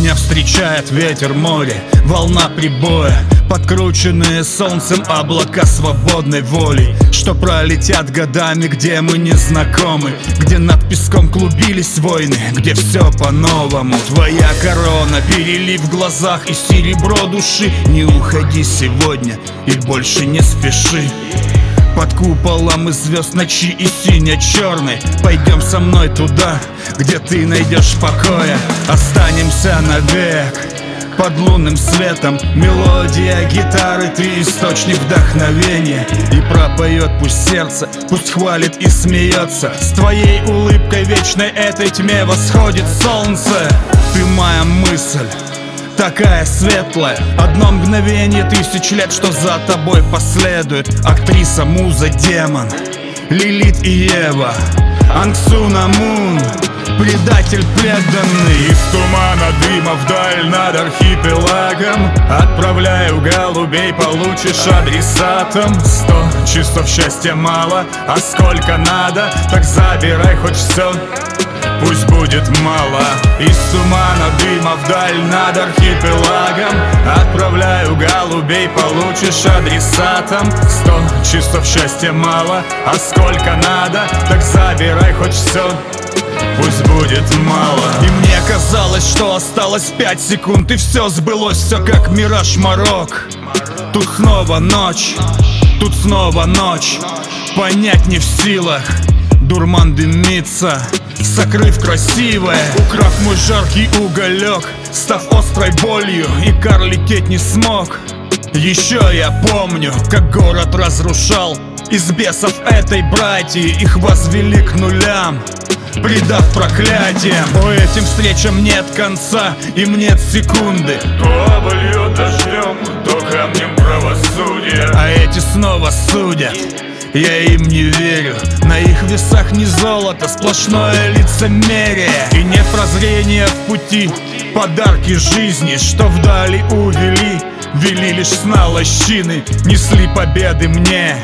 Меня встречает ветер моря, волна прибоя, подкрученные солнцем облака свободной воли, что пролетят годами, где мы не знакомы, где над песком клубились войны, где все по-новому. Твоя корона, перелив в глазах и серебро души. Не уходи сегодня и больше не спеши. Под куполом из звезд ночи и сине-черной пойдем со мной туда, где ты найдешь покоя. Останемся навек под лунным светом. Мелодия гитары, ты источник вдохновения. И пропоет пусть сердце, пусть хвалит и смеется. С твоей улыбкой вечной этой тьме восходит солнце. Ты моя мысль, такая светлая, одно мгновение тысяч лет, что за тобой последует. Актриса, муза, демон, Лилит и Ева, Ансуна Мун, предатель преданный. Из тумана дыма вдаль над архипелагом отправляю голубей, получишь адресатом. 100 часов счастья мало, а сколько надо, так забирай хоть все, пусть будет мало. Из тумана дыма вдаль над архипелагом отправляю голубей, получишь адресатом. 100 часов счастья мало, а сколько надо, так забирай хоть все, пусть будет мало. И мне казалось, что осталось 5 секунд, и все сбылось, все как мираж Марок. Тут снова ночь, тут снова ночь, понять не в силах. Дурман дымится, сокрыв красивое, украв мой жаркий уголек, став острой болью, и кар лететь не смог. Еще я помню, как город разрушал из бесов этой братьи, их возвели к нулям, предав проклятиям. О, этим встречам нет конца, им нет секунды. То обольет дождем, то камнем правосудия, а эти снова судят. Я им не верю, на их весах не золото, сплошное лицемерие и нет прозрения в пути. Подарки жизни, что вдали увели, вели лишь сна лощины, несли победы мне.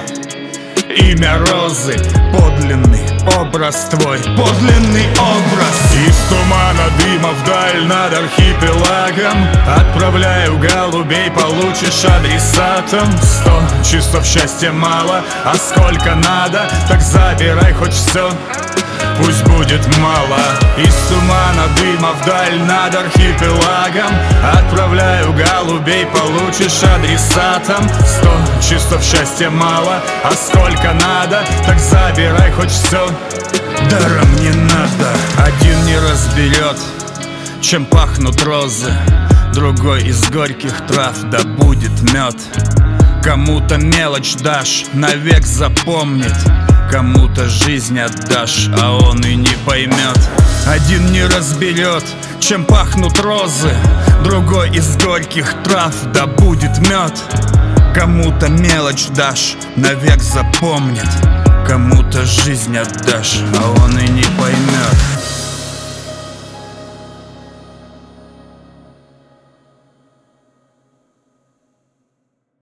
Имя розы, подлинный образ твой, подлинный образ. Из тумана дыма вдаль над архипелагом отправляю голубей, получишь адресатом. 100 часов счастья мало, а сколько надо, так забирай хоть все, пусть будет мало. Из тумана дыма вдаль над архипелагом отправляю голубей, получишь адресатом. 100 часов счастья мало, а сколько надо, так забирай хоть все, даром не надо. Один не разберет, чем пахнут розы, другой из горьких трав добудет мед. Кому-то мелочь дашь, навек запомнит, кому-то жизнь отдашь, а он и не поймет. Один не разберет, чем пахнут розы, другой из горьких трав добудет мед. Кому-то мелочь дашь, навек запомнит, кому-то жизнь отдашь, а он и не поймет.